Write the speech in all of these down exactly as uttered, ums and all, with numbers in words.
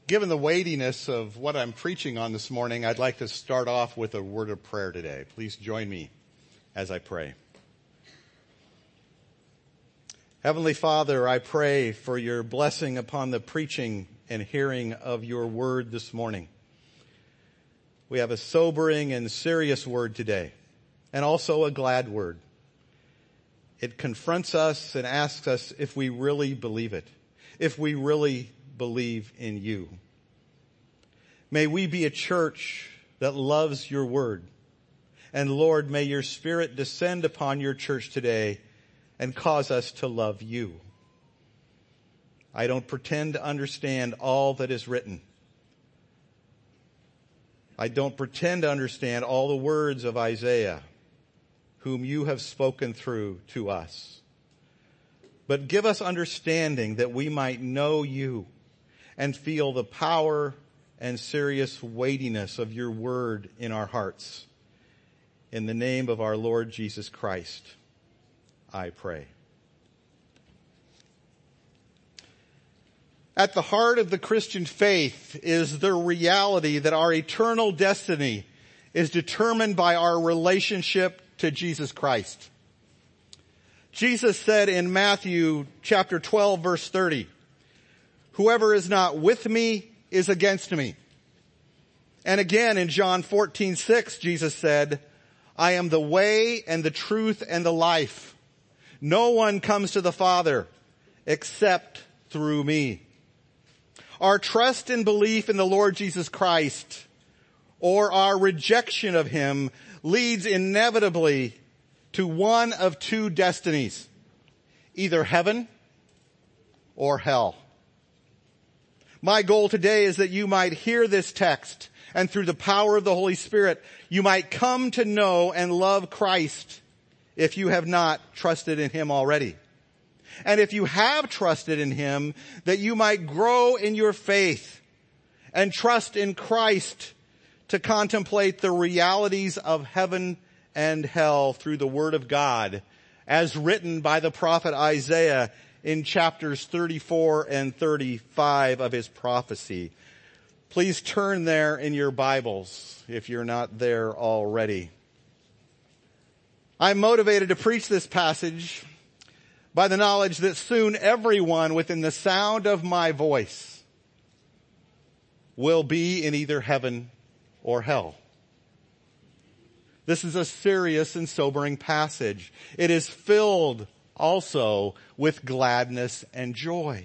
Given the weightiness of what I'm preaching on this morning, I'd like to start off with a word of prayer today. Please join me as I pray. Heavenly Father, I pray for your blessing upon the preaching and hearing of your word this morning. We have a sobering and serious word today, and also a glad word. It confronts us and asks us if we really believe it, if we really believe in you. May we be a church that loves your word. And Lord, may your Spirit descend upon your church today and cause us to love you. I don't pretend to understand all that is written. I don't pretend to understand all the words of Isaiah, whom you have spoken through to us. But give us understanding that we might know you and feel the power and serious weightiness of your word in our hearts. In the name of our Lord Jesus Christ, I pray. At the heart of the Christian faith is the reality that our eternal destiny is determined by our relationship to Jesus Christ. Jesus said in Matthew chapter twelve, verse thirty, "Whoever is not with me is against me." And again in John fourteen six, Jesus said, "I am the way and the truth and the life. No one comes to the Father except through me." Our trust and belief in the Lord Jesus Christ, or our rejection of him, leads inevitably to one of two destinies, either heaven or hell. My goal today is that you might hear this text, and through the power of the Holy Spirit, you might come to know and love Christ if you have not trusted in him already. And if you have trusted in him, that you might grow in your faith and trust in Christ to contemplate the realities of heaven and hell through the Word of God, as written by the prophet Isaiah in chapters thirty-four and thirty-five of his prophecy. Please turn there in your Bibles if you're not there already. I'm motivated to preach this passage by the knowledge that soon everyone within the sound of my voice will be in either heaven or hell. This is a serious and sobering passage. It is filled also with gladness and joy.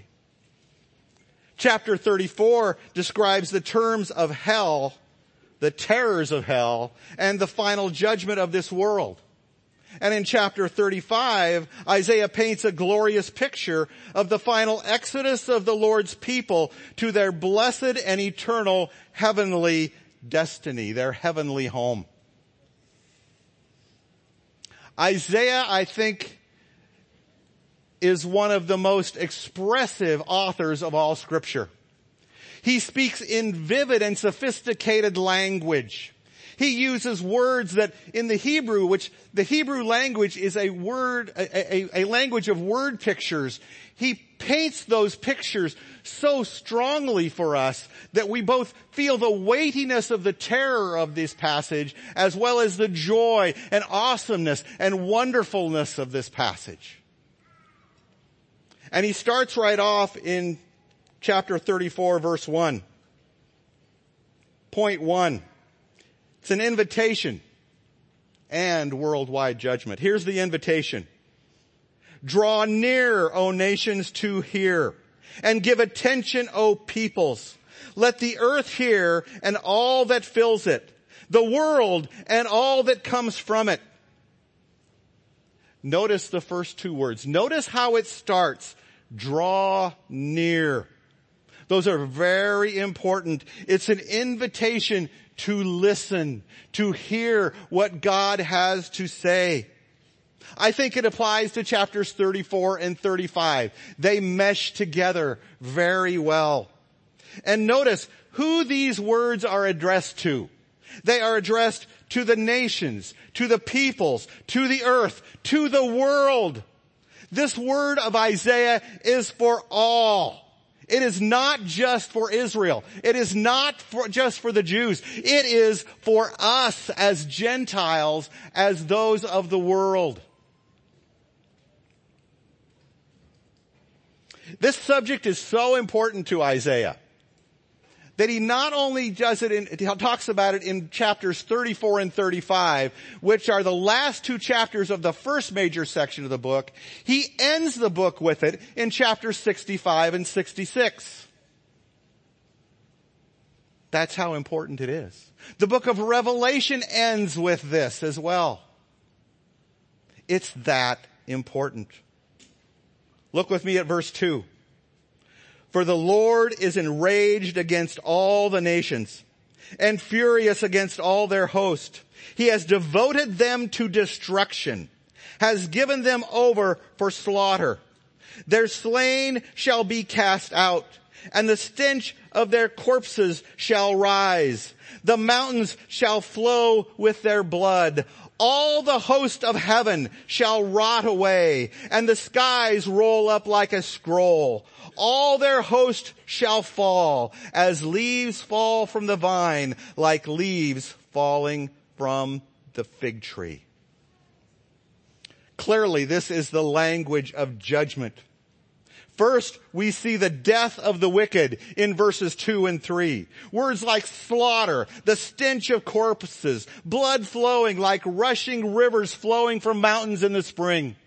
Chapter thirty-four describes the terms of hell, the terrors of hell, and the final judgment of this world. And in chapter thirty-five, Isaiah paints a glorious picture of the final exodus of the Lord's people to their blessed and eternal heavenly destiny, their heavenly home. Isaiah, I think, is one of the most expressive authors of all Scripture. He speaks in vivid and sophisticated language. He uses words that in the Hebrew, which the Hebrew language is a word, a, a, a language of word pictures. He paints those pictures so strongly for us that we both feel the weightiness of the terror of this passage as well as the joy and awesomeness and wonderfulness of this passage. And he starts right off in chapter thirty-four, verse one. Point one. It's an invitation and worldwide judgment. Here's the invitation. Draw near, O nations, to hear, and give attention, O peoples. Let the earth hear and all that fills it, the world and all that comes from it. Notice the first two words. Notice how it starts. Draw near. Those are very important. It's an invitation to listen, to hear what God has to say. I think it applies to chapters thirty-four and thirty-five. They mesh together very well. And notice who these words are addressed to. They are addressed to the nations, to the peoples, to the earth, to the world. This word of Isaiah is for all. It is not just for Israel. It is not for, just for the Jews. It is for us as Gentiles, as those of the world. This subject is so important to Isaiah that he not only does it in, he talks about it in chapters thirty-four and thirty-five, which are the last two chapters of the first major section of the book. He ends the book with it in chapters sixty-five and sixty-six. That's how important it is. The book of Revelation ends with this as well. It's that important. Look with me at verse two. For the Lord is enraged against all the nations and furious against all their host. He has devoted them to destruction, has given them over for slaughter. Their slain shall be cast out, and the stench of their corpses shall rise. The mountains shall flow with their blood. All the host of heaven shall rot away, and the skies roll up like a scroll. All their host shall fall, as leaves fall from the vine, like leaves falling from the fig tree. Clearly, this is the language of judgment. First, we see the death of the wicked in verses two and three. Words like slaughter, the stench of corpses, blood flowing like rushing rivers flowing from mountains in the spring.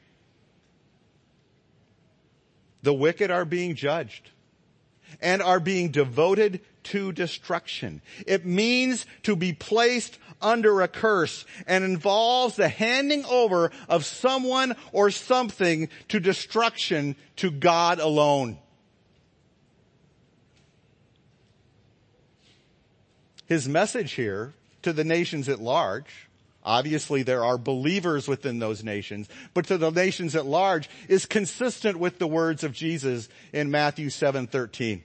The wicked are being judged and are being devoted to destruction. It means to be placed under a curse and involves the handing over of someone or something to destruction to God alone. His message here to the nations at large, obviously there are believers within those nations, but to the nations at large is consistent with the words of Jesus in Matthew seven thirteen.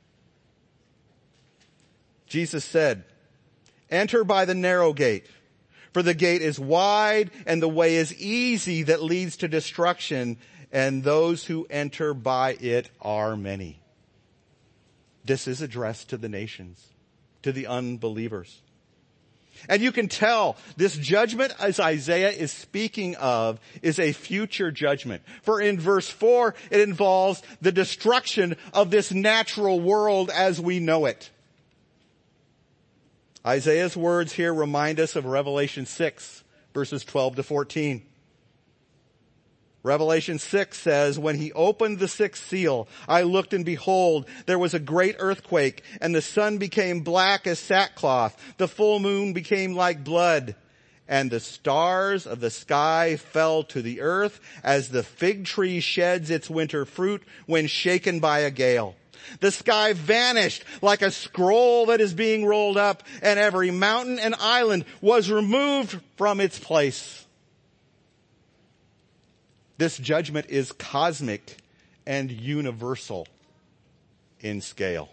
Jesus said, "Enter by the narrow gate, for the gate is wide and the way is easy that leads to destruction, and those who enter by it are many." This is addressed to the nations, to the unbelievers. And you can tell this judgment, as Isaiah is speaking of, is a future judgment. For in verse four, it involves the destruction of this natural world as we know it. Isaiah's words here remind us of Revelation six, verses twelve to fourteen. Revelation six says, "When he opened the sixth seal, I looked and behold, there was a great earthquake, and the sun became black as sackcloth. The full moon became like blood, and the stars of the sky fell to the earth as the fig tree sheds its winter fruit when shaken by a gale. The sky vanished like a scroll that is being rolled up, and every mountain and island was removed from its place." This judgment is cosmic and universal in scale.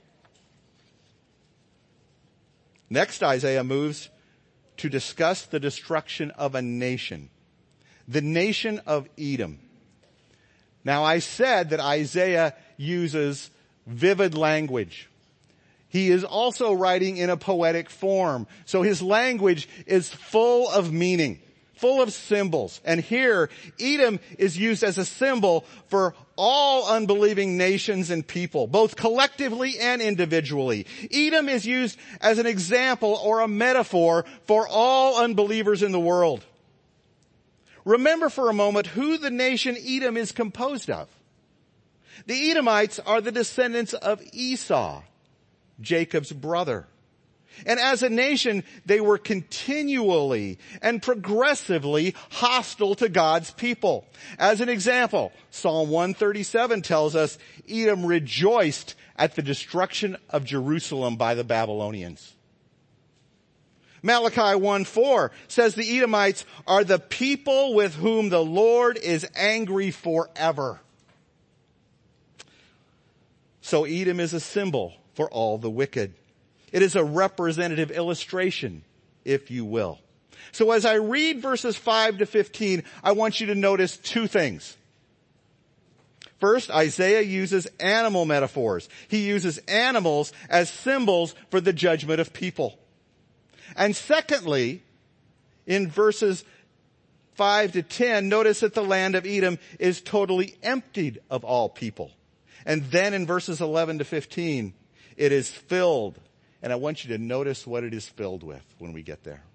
Next, Isaiah moves to discuss the destruction of a nation, the nation of Edom. Now, I said that Isaiah uses vivid language. He is also writing in a poetic form, so his language is full of meaning, full of symbols. And here, Edom is used as a symbol for all unbelieving nations and people, both collectively and individually. Edom is used as an example or a metaphor for all unbelievers in the world. Remember for a moment who the nation Edom is composed of. The Edomites are the descendants of Esau, Jacob's brother. And as a nation, they were continually and progressively hostile to God's people. As an example, Psalm one thirty-seven tells us Edom rejoiced at the destruction of Jerusalem by the Babylonians. Malachi one four says the Edomites are the people with whom the Lord is angry forever. So Edom is a symbol for all the wicked. It is a representative illustration, if you will. So as I read verses five to fifteen, I want you to notice two things. First, Isaiah uses animal metaphors. He uses animals as symbols for the judgment of people. And secondly, in verses five to ten, notice that the land of Edom is totally emptied of all people. And then in verses eleven to fifteen, it is filled. And I want you to notice what it is filled with when we get there.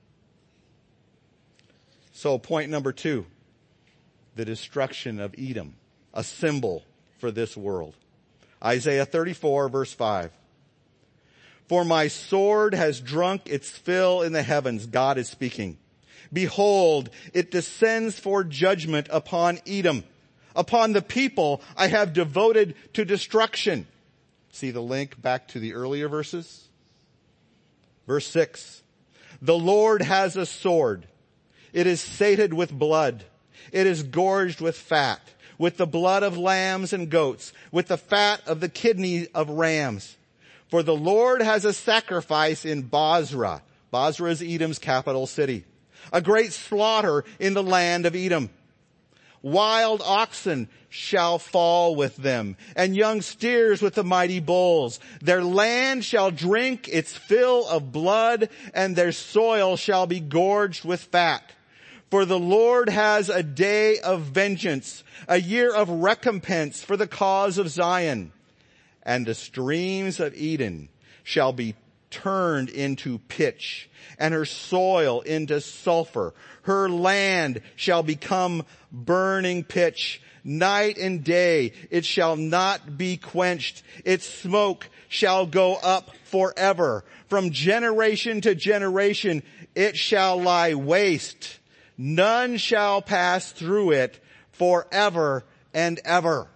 So point number two, the destruction of Edom, a symbol for this world. Isaiah thirty-four verse five. For my sword has drunk its fill in the heavens. God is speaking. Behold, it descends for judgment upon Edom. Upon the people I have devoted to destruction. See the link back to the earlier verses? Verse six. The Lord has a sword. It is sated with blood. It is gorged with fat, with the blood of lambs and goats, with the fat of the kidney of rams. For the Lord has a sacrifice in Bozrah. Bozrah is Edom's capital city. A great slaughter in the land of Edom. Wild oxen shall fall with them, and young steers with the mighty bulls. Their land shall drink its fill of blood, and their soil shall be gorged with fat. For the Lord has a day of vengeance, a year of recompense for the cause of Zion. And the streams of Eden shall be turned into pitch, and her soil into sulfur. Her land shall become burning pitch. Night and day it shall not be quenched. Its smoke shall go up forever. From generation to generation it shall lie waste. None shall pass through it forever and ever.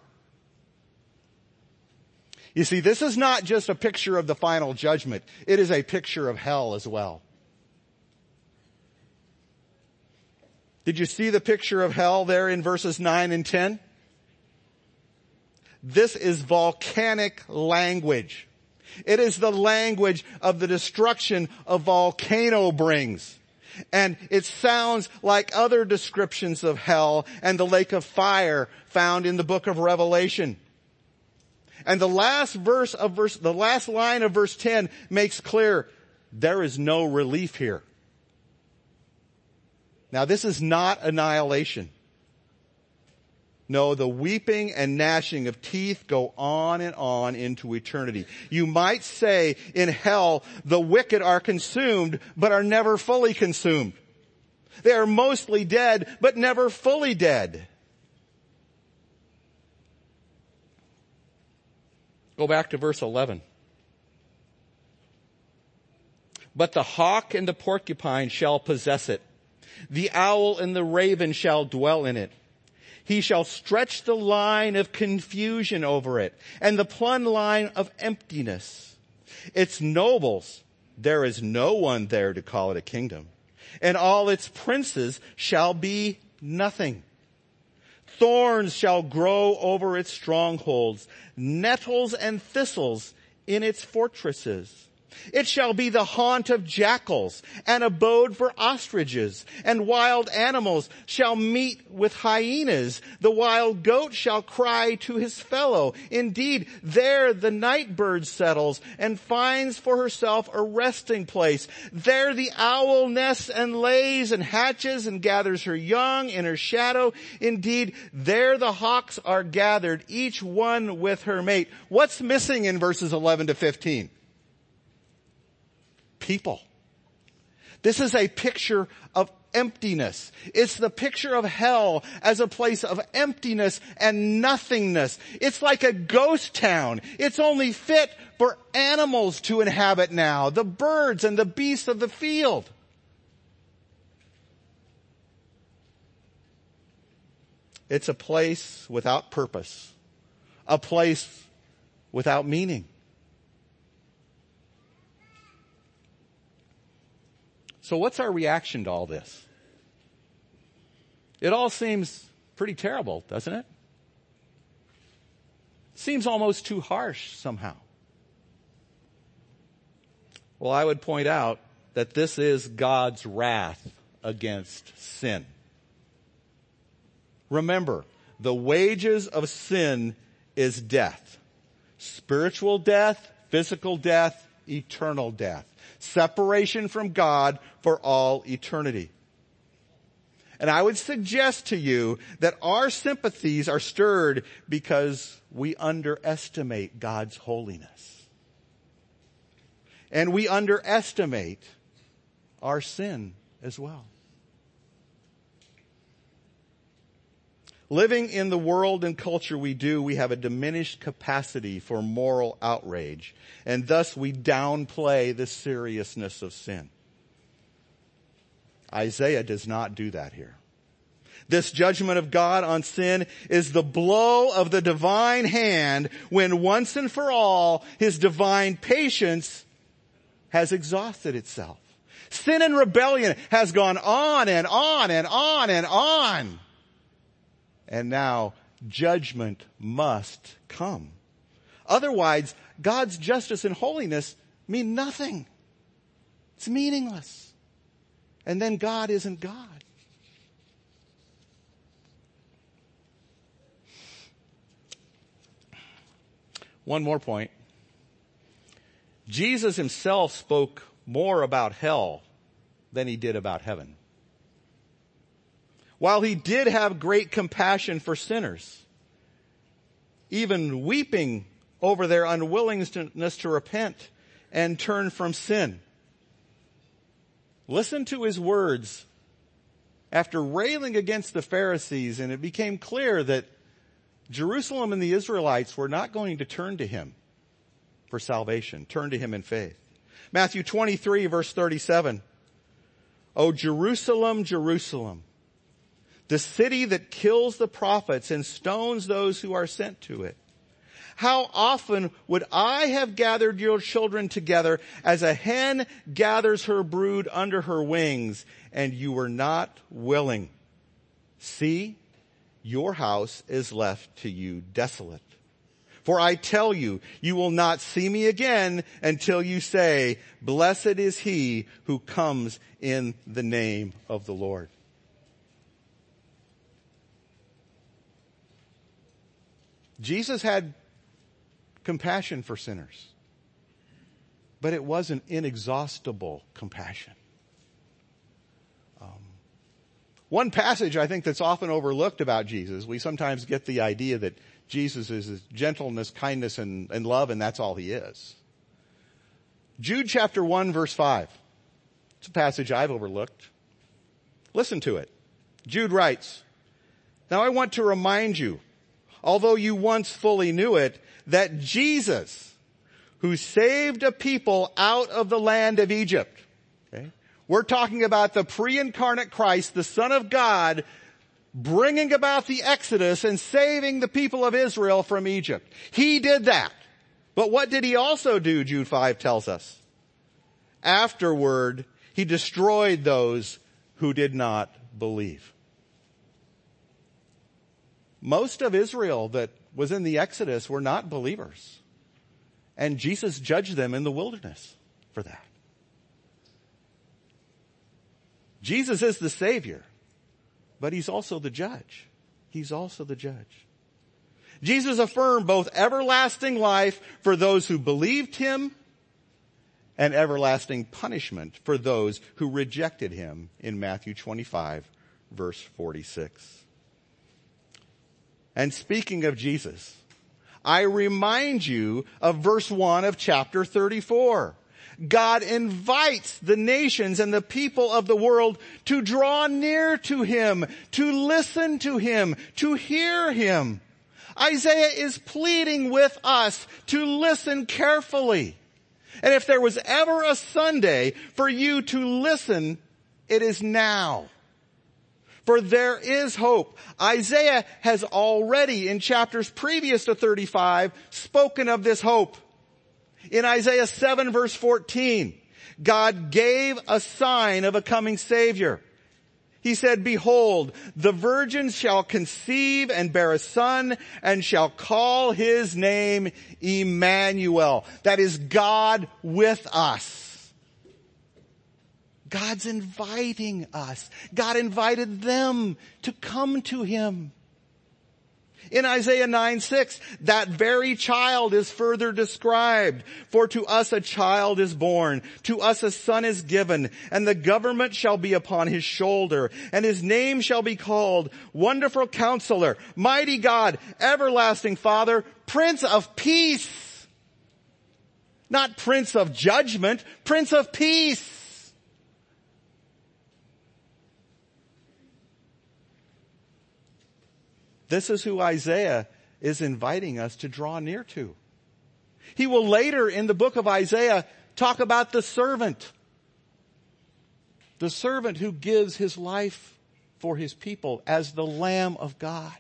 You see, this is not just a picture of the final judgment. It is a picture of hell as well. Did you see the picture of hell there in verses nine and ten? This is volcanic language. It is the language of the destruction a volcano brings. And it sounds like other descriptions of hell and the lake of fire found in the book of Revelation. And the last verse of verse, the last line of verse ten makes clear there is no relief here. Now this is not annihilation. No, the weeping and gnashing of teeth go on and on into eternity. You might say in hell, the wicked are consumed, but are never fully consumed. They are mostly dead, but never fully dead. Go back to verse eleven. But the hawk and the porcupine shall possess it. The owl and the raven shall dwell in it. He shall stretch the line of confusion over it, and the plumb line of emptiness. Its nobles, there is no one there to call it a kingdom, and all its princes shall be nothing. Thorns shall grow over its strongholds, nettles and thistles in its fortresses. It shall be the haunt of jackals, an abode for ostriches, and wild animals shall meet with hyenas. The wild goat shall cry to his fellow. Indeed, there the night bird settles and finds for herself a resting place. There the owl nests and lays and hatches and gathers her young in her shadow. Indeed, there the hawks are gathered, each one with her mate. What's missing in verses eleven to fifteen? People. This is a picture of emptiness. It's the picture of hell as a place of emptiness and nothingness. It's like a ghost town. It's only fit for animals to inhabit now, the birds and the beasts of the field. It's a place without purpose, a place without meaning. So what's our reaction to all this? It all seems pretty terrible, doesn't it? Seems almost too harsh somehow. Well, I would point out that this is God's wrath against sin. Remember, The wages of sin is death. Spiritual death, physical death, eternal death. Separation from God for all eternity. And I would suggest to you that our sympathies are stirred because we underestimate God's holiness. And we underestimate our sin as well. Living in the world and culture we do, we have a diminished capacity for moral outrage, and thus we downplay the seriousness of sin. Isaiah does not do that here. This judgment of God on sin is the blow of the divine hand when once and for all his divine patience has exhausted itself. Sin and rebellion has gone on and on and on and on. And now judgment must come. Otherwise, God's justice and holiness mean nothing. It's meaningless. And then God isn't God. One more point. Jesus himself spoke more about hell than he did about heaven. While he did have great compassion for sinners, even weeping over their unwillingness to repent and turn from sin, listen to his words after railing against the Pharisees, and it became clear that Jerusalem and the Israelites were not going to turn to him for salvation, turn to him in faith. Matthew twenty-three, verse thirty-seven. O Jerusalem, Jerusalem, the city that kills the prophets and stones those who are sent to it. How often would I have gathered your children together as a hen gathers her brood under her wings, and you were not willing. See, your house is left to you desolate. For I tell you, you will not see me again until you say, blessed is he who comes in the name of the Lord. Jesus had compassion for sinners, but it was an inexhaustible compassion. Um, one passage I think that's often overlooked about Jesus, we sometimes get the idea that Jesus is gentleness, kindness, and, and love, and that's all he is. Jude chapter one, verse five. It's a passage I've overlooked. Listen to it. Jude writes, now I want to remind you, although you once fully knew it, that Jesus, who saved a people out of the land of Egypt. Okay? We're talking about the pre-incarnate Christ, the Son of God, bringing about the Exodus and saving the people of Israel from Egypt. He did that. But what did he also do, Jude five tells us? Afterward, he destroyed those who did not believe. Most of Israel that was in the Exodus were not believers. And Jesus judged them in the wilderness for that. Jesus is the Savior, but he's also the judge. He's also the judge. Jesus affirmed both everlasting life for those who believed him and everlasting punishment for those who rejected him in Matthew twenty-five, verse forty-six. And speaking of Jesus, I remind you of verse one of chapter thirty-four. God invites the nations and the people of the world to draw near to him, to listen to him, to hear him. Isaiah is pleading with us to listen carefully. And if there was ever a Sunday for you to listen, it is now. For there is hope. Isaiah has already, in chapters previous to thirty-five, spoken of this hope. In Isaiah seven verse fourteen, God gave a sign of a coming Savior. He said, behold, the virgin shall conceive and bear a son and shall call his name Emmanuel. That is God with us. God's inviting us. God invited them to come to him. In Isaiah nine six, that very child is further described. For to us a child is born, to us a son is given, and the government shall be upon his shoulder, and his name shall be called Wonderful Counselor, Mighty God, Everlasting Father, Prince of Peace. Not Prince of Judgment, Prince of Peace. This is who Isaiah is inviting us to draw near to. He will later in the book of Isaiah talk about the servant. The servant who gives his life for his people as the Lamb of God.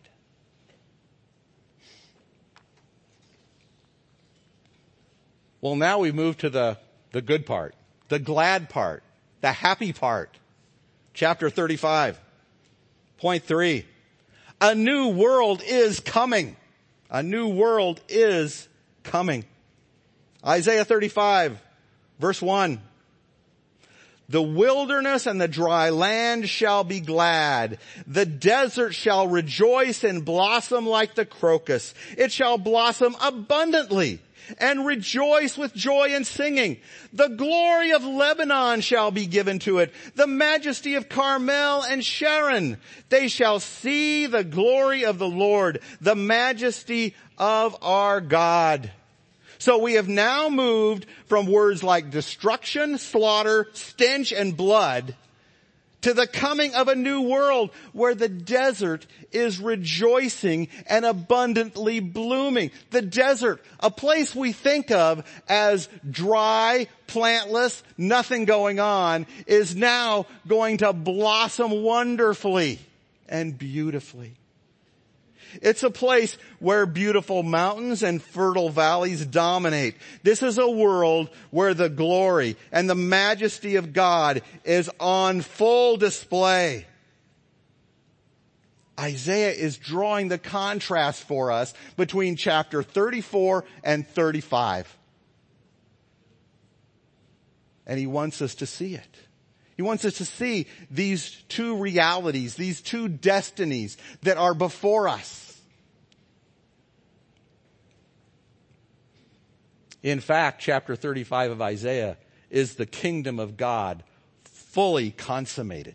Well, now we move to the, the good part, the glad part, the happy part. Chapter thirty-five, point three. A new world is coming. A new world is coming. Isaiah thirty-five, verse one. The wilderness and the dry land shall be glad. The desert shall rejoice and blossom like the crocus. It shall blossom abundantly and rejoice with joy and singing. The glory of Lebanon shall be given to it, the majesty of Carmel and Sharon. They shall see the glory of the Lord, the majesty of our God. So we have now moved from words like destruction, slaughter, stench, and blood to the coming of a new world where the desert is rejoicing and abundantly blooming. The desert, a place we think of as dry, plantless, nothing going on, is now going to blossom wonderfully and beautifully. It's a place where beautiful mountains and fertile valleys dominate. This is a world where the glory and the majesty of God is on full display. Isaiah is drawing the contrast for us between chapter thirty-four and thirty-five. And he wants us to see it. He wants us to see these two realities, these two destinies that are before us. In fact, chapter thirty-five of Isaiah is the kingdom of God fully consummated.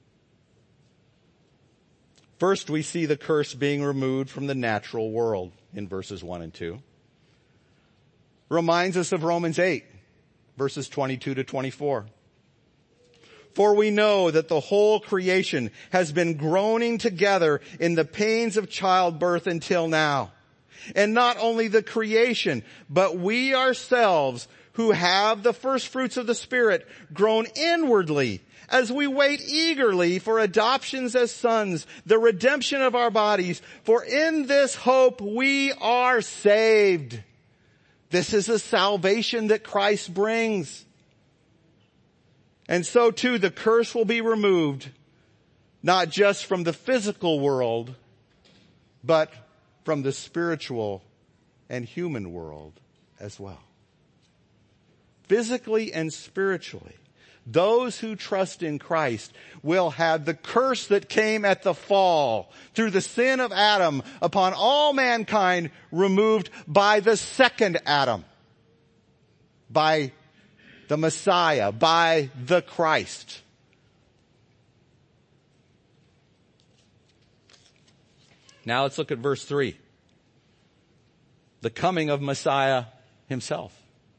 First, we see the curse being removed from the natural world in verses one and two. Reminds us of Romans eight, verses twenty-two to twenty-four. For we know that the whole creation has been groaning together in the pains of childbirth until now. And not only the creation, but we ourselves who have the first fruits of the Spirit groan inwardly as we wait eagerly for adoptions as sons, the redemption of our bodies. For in this hope we are saved. This is the salvation that Christ brings. And so too the curse will be removed, not just from the physical world, but from the spiritual and human world as well. Physically and spiritually, those who trust in Christ will have the curse that came at the fall through the sin of Adam upon all mankind removed by the second Adam, by the Messiah, by the Christ. Now let's look at verse three. The coming of Messiah himself.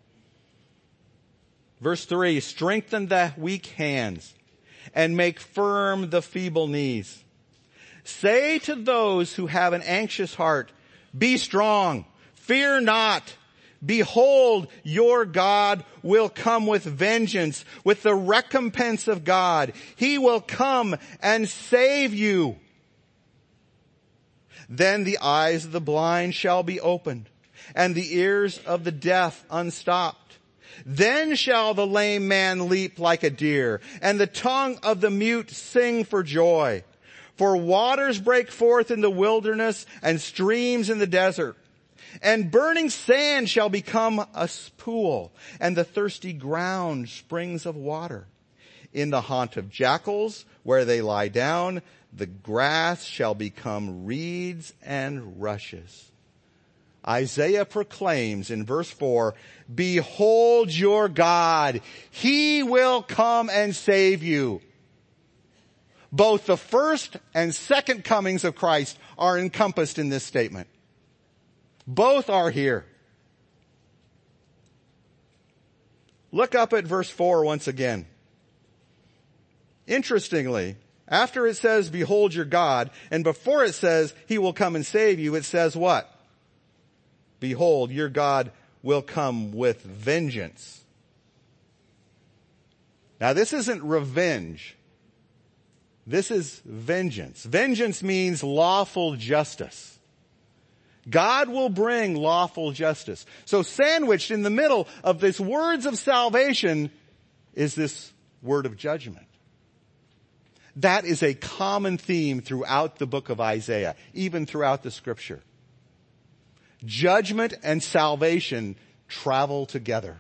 Verse three, strengthen the weak hands and make firm the feeble knees. Say to those who have an anxious heart, be strong, fear not. Behold, your God will come with vengeance, with the recompense of God. He will come and save you. Then the eyes of the blind shall be opened, and the ears of the deaf unstopped. Then shall the lame man leap like a deer, and the tongue of the mute sing for joy. For waters break forth in the wilderness, and streams in the desert. And burning sand shall become a pool, and the thirsty ground springs of water. In the haunt of jackals, where they lie down, the grass shall become reeds and rushes. Isaiah proclaims in verse four, behold your God. He will come and save you. Both the first and second comings of Christ are encompassed in this statement. Both are here. Look up at verse four once again. Interestingly, after it says, behold your God, and before it says, he will come and save you, it says what? Behold, your God will come with vengeance. Now this isn't revenge. This is vengeance. Vengeance means lawful justice. God will bring lawful justice. So sandwiched in the middle of these words of salvation is this word of judgment. That is a common theme throughout the book of Isaiah, even throughout the scripture. Judgment and salvation travel together.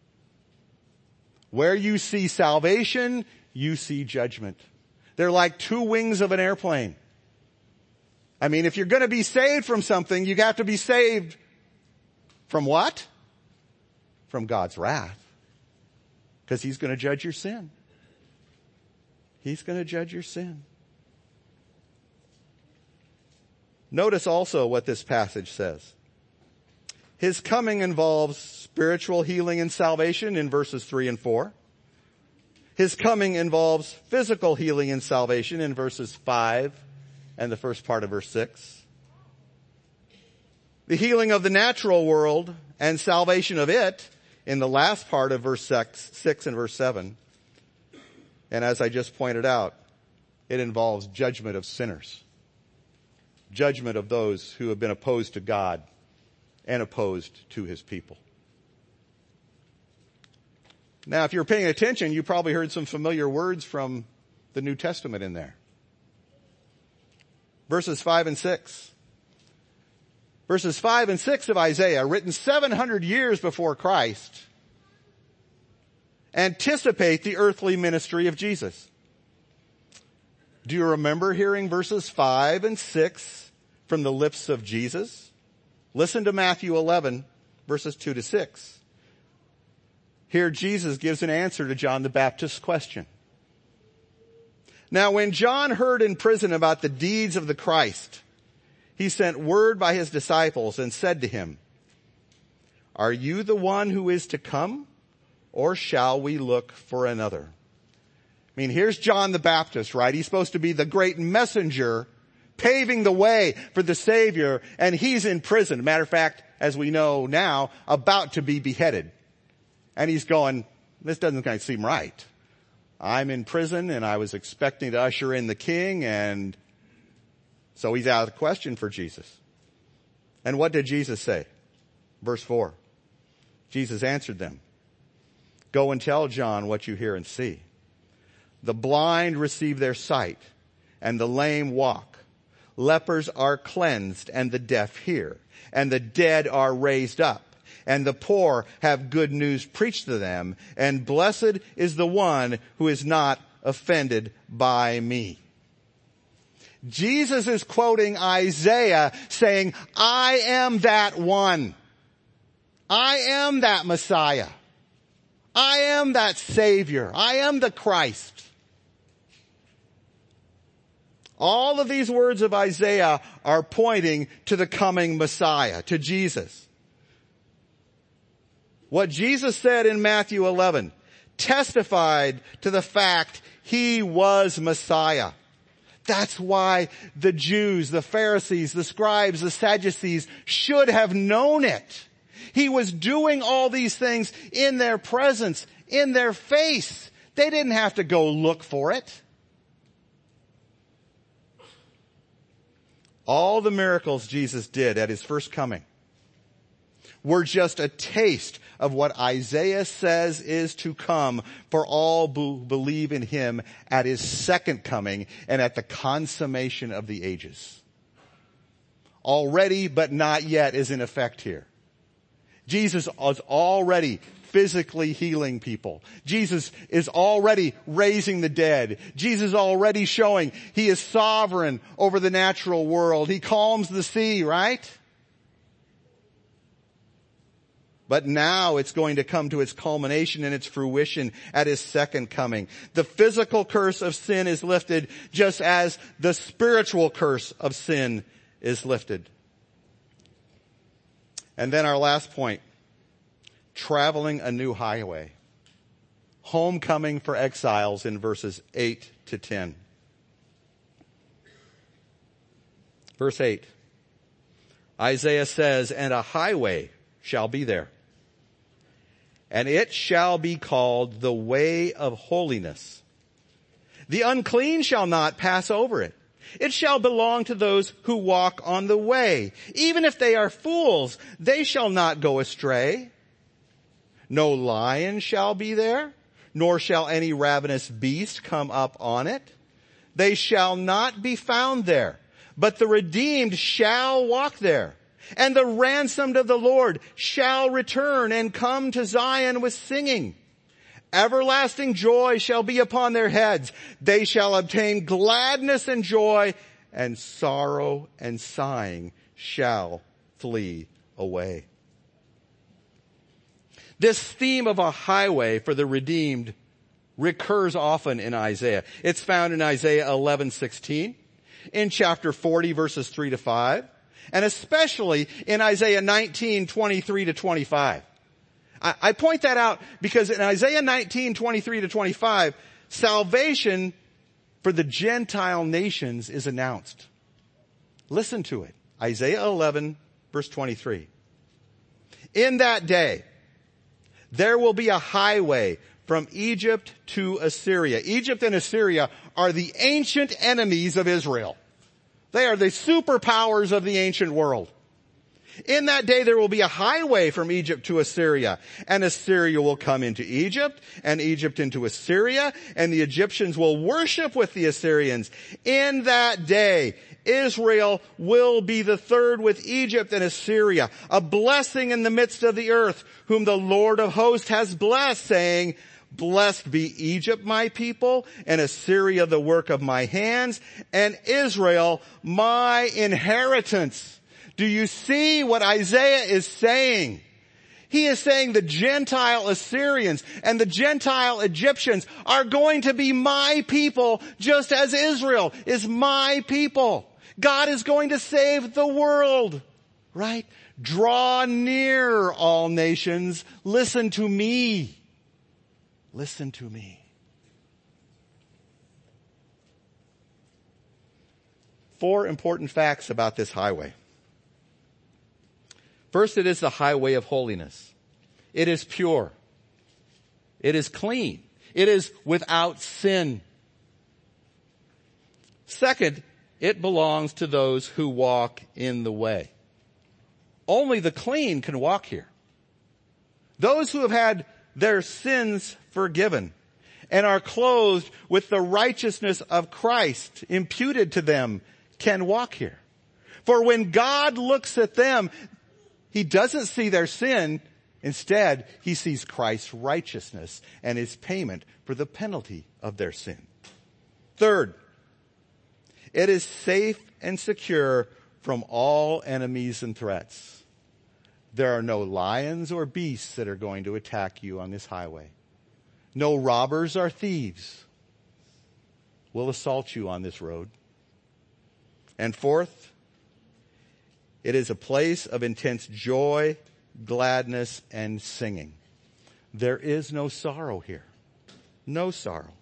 Where you see salvation, you see judgment. They're like two wings of an airplane. I mean, if you're going to be saved from something, you have to be saved from what? From God's wrath. Because he's going to judge your sin. He's going to judge your sin. Notice also what this passage says. His coming involves spiritual healing and salvation in verses three and four. His coming involves physical healing and salvation in verses five and the first part of verse six. The healing of the natural world and salvation of it in the last part of verse six, six and verse seven. And as I just pointed out, it involves judgment of sinners. Judgment of those who have been opposed to God and opposed to his people. Now, if you're paying attention, you probably heard some familiar words from the New Testament in there. Verses five and six. Verses five and six of Isaiah, written seven hundred years before Christ, anticipate the earthly ministry of Jesus. Do you remember hearing verses five and six from the lips of Jesus? Listen to Matthew eleven, verses two to six. Here Jesus gives an answer to John the Baptist's question. Now when John heard in prison about the deeds of the Christ, he sent word by his disciples and said to him, are you the one who is to come, or shall we look for another? I mean, here's John the Baptist, right? He's supposed to be the great messenger paving the way for the Savior, and he's in prison. Matter of fact, as we know now, about to be beheaded. And he's going, this doesn't kind of seem right. I'm in prison and I was expecting to usher in the king, and so he's out of the question for Jesus. And what did Jesus say? Verse four. Jesus answered them, go and tell John what you hear and see. The blind receive their sight, and the lame walk. Lepers are cleansed, and the deaf hear, and the dead are raised up, and the poor have good news preached to them, and blessed is the one who is not offended by me. Jesus is quoting Isaiah saying, I am that one. I am that Messiah. I am that Savior. I am the Christ. All of these words of Isaiah are pointing to the coming Messiah, to Jesus. What Jesus said in Matthew eleven testified to the fact he was Messiah. That's why the Jews, the Pharisees, the scribes, the Sadducees should have known it. He was doing all these things in their presence, in their face. They didn't have to go look for it. All the miracles Jesus did at his first coming were just a taste of what Isaiah says is to come for all who believe in him at his second coming and at the consummation of the ages. Already but not yet is in effect here. Jesus is already physically healing people. Jesus is already raising the dead. Jesus is already showing he is sovereign over the natural world. He calms the sea, right? But now it's going to come to its culmination and its fruition at his second coming. The physical curse of sin is lifted just as the spiritual curse of sin is lifted. And then our last point. Traveling a new highway. Homecoming for exiles in verses eight to ten. Verse eight. Isaiah says, "And a highway shall be there, and it shall be called the way of holiness. The unclean shall not pass over it. It shall belong to those who walk on the way. Even if they are fools, they shall not go astray. No lion shall be there, nor shall any ravenous beast come up on it. They shall not be found there, but the redeemed shall walk there. And the ransomed of the Lord shall return and come to Zion with singing. Everlasting joy shall be upon their heads. They shall obtain gladness and joy, and sorrow and sighing shall flee away." This theme of a highway for the redeemed recurs often in Isaiah. It's found in Isaiah eleven sixteen, in chapter forty verses three to five, and especially in Isaiah nineteen twenty-three to twenty-five. I, I point that out because in Isaiah nineteen twenty-three to twenty-five, salvation for the Gentile nations is announced. Listen to it. Isaiah eleven verse twenty-three. "In that day, there will be a highway from Egypt to Assyria." Egypt and Assyria are the ancient enemies of Israel. They are the superpowers of the ancient world. "In that day there will be a highway from Egypt to Assyria, and Assyria will come into Egypt, and Egypt into Assyria, and the Egyptians will worship with the Assyrians. In that day Israel will be the third with Egypt and Assyria, a blessing in the midst of the earth, whom the Lord of hosts has blessed, saying, Blessed be Egypt, my people, and Assyria, the work of my hands, and Israel, my inheritance." Do you see what Isaiah is saying? He is saying the Gentile Assyrians and the Gentile Egyptians are going to be my people, just as Israel is my people. God is going to save the world, right? "Draw near, all nations. Listen to me. Listen to me." Four important facts about this highway. First, it is the highway of holiness. It is pure. It is clean. It is without sin. Second, it belongs to those who walk in the way. Only the clean can walk here. Those who have had their sins forgiven and are clothed with the righteousness of Christ imputed to them can walk here. For when God looks at them, he doesn't see their sin. Instead, he sees Christ's righteousness and his payment for the penalty of their sin. Third, it is safe and secure from all enemies and threats. There are no lions or beasts that are going to attack you on this highway. No robbers or thieves will assault you on this road. And fourth, it is a place of intense joy, gladness, and singing. There is no sorrow here. No sorrow.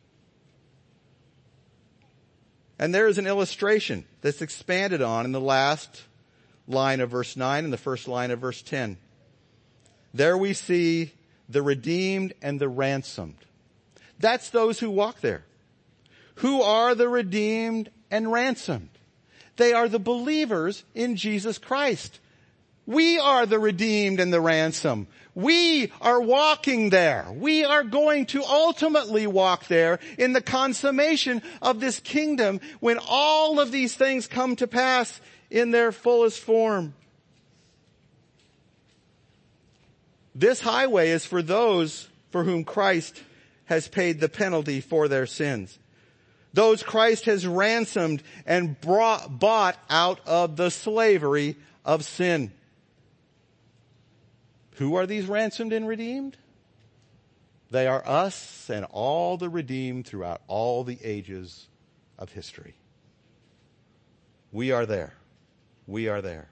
And there is an illustration that's expanded on in the last line of verse nine and the first line of verse ten. There we see the redeemed and the ransomed. That's those who walk there. Who are the redeemed and ransomed? They are the believers in Jesus Christ. We are the redeemed and the ransomed. We are walking there. We are going to ultimately walk there in the consummation of this kingdom when all of these things come to pass in their fullest form. This highway is for those for whom Christ has paid the penalty for their sins. Those Christ has ransomed and brought, bought out of the slavery of sin. Who are these ransomed and redeemed? They are us and all the redeemed throughout all the ages of history. We are there. We are there.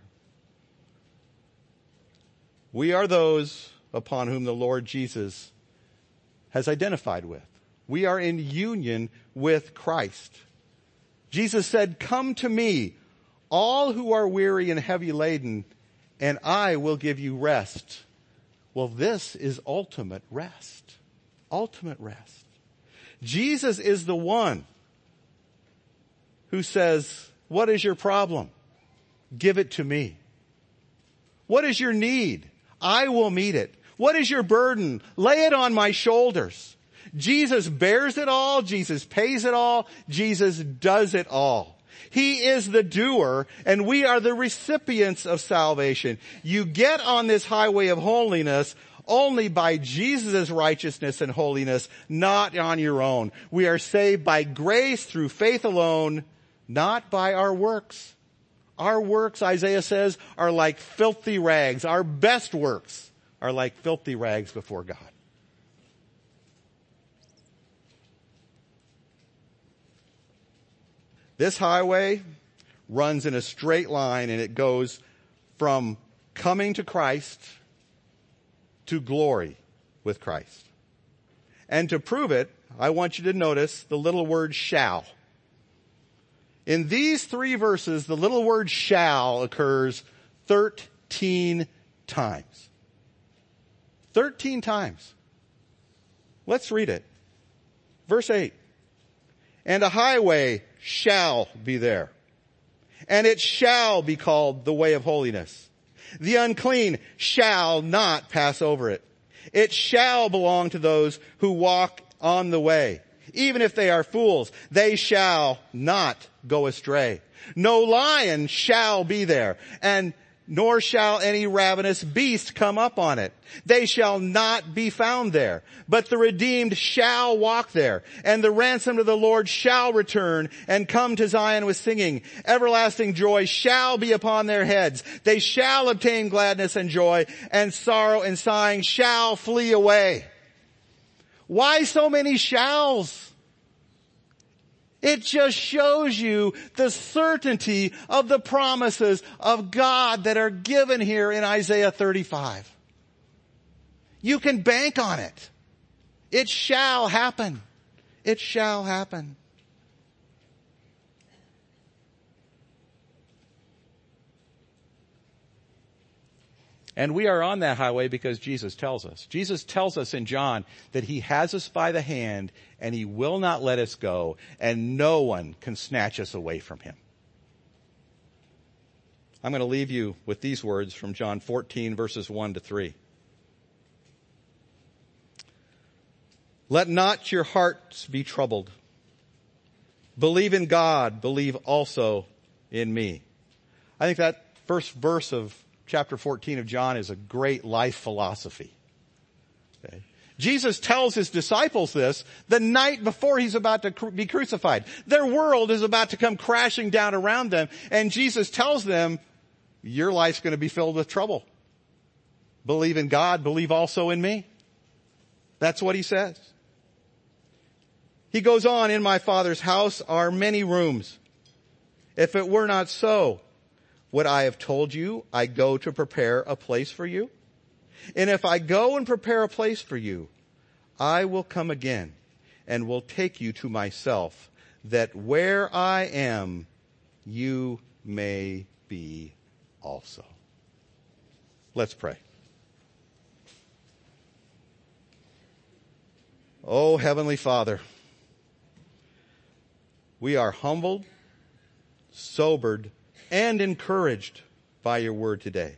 We are those upon whom the Lord Jesus has identified with. We are in union with Christ. Jesus said, "Come to me, all who are weary and heavy laden, and I will give you rest." Well, this is ultimate rest. Ultimate rest. Jesus is the one who says, "What is your problem? Give it to me. What is your need? I will meet it. What is your burden? Lay it on my shoulders." Jesus bears it all. Jesus pays it all. Jesus does it all. He is the doer, and we are the recipients of salvation. You get on this highway of holiness only by Jesus' righteousness and holiness, not on your own. We are saved by grace through faith alone, not by our works. Our works, Isaiah says, are like filthy rags. Our best works are like filthy rags before God. This highway runs in a straight line, and it goes from coming to Christ to glory with Christ. And to prove it, I want you to notice the little word shall. In these three verses, the little word shall occurs thirteen times. Thirteen times. Let's read it. Verse eight. "And a highway shall be there, and it shall be called the way of holiness. The unclean shall not pass over it. It shall belong to those who walk on the way. Even if they are fools, they shall not go astray. No lion shall be there, and nor shall any ravenous beast come up on it. They shall not be found there. But the redeemed shall walk there, and the ransomed of the Lord shall return and come to Zion with singing. Everlasting joy shall be upon their heads. They shall obtain gladness and joy, and sorrow and sighing shall flee away." Why so many shalls? It just shows you the certainty of the promises of God that are given here in Isaiah thirty-five. You can bank on it. It shall happen. It shall happen. And we are on that highway because Jesus tells us. Jesus tells us in John that he has us by the hand and he will not let us go, and no one can snatch us away from him. I'm going to leave you with these words from John fourteen, verses one to three. "Let not your hearts be troubled. Believe in God, believe also in me." I think that first verse of chapter fourteen of John is a great life philosophy. Okay. Jesus tells his disciples this the night before he's about to cru- be crucified. Their world is about to come crashing down around them, and Jesus tells them, your life's going to be filled with trouble. Believe in God, believe also in me. That's what he says. He goes on, "In my Father's house are many rooms. If it were not so, would I have told you I go to prepare a place for you? And if I go and prepare a place for you, I will come again and will take you to myself, that where I am, you may be also." Let's pray. Oh, Heavenly Father, we are humbled, sobered, and encouraged by your word today.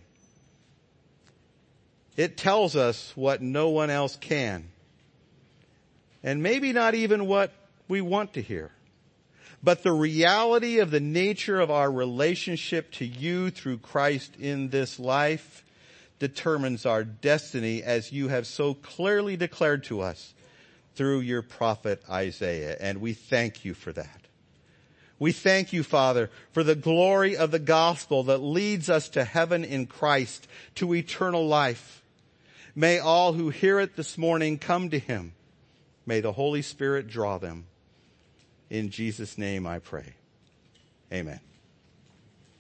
It tells us what no one else can, and maybe not even what we want to hear. But the reality of the nature of our relationship to you through Christ in this life determines our destiny, as you have so clearly declared to us through your prophet Isaiah. And we thank you for that. We thank you, Father, for the glory of the gospel that leads us to heaven in Christ, to eternal life. May all who hear it this morning come to him. May the Holy Spirit draw them. In Jesus' name I pray. Amen.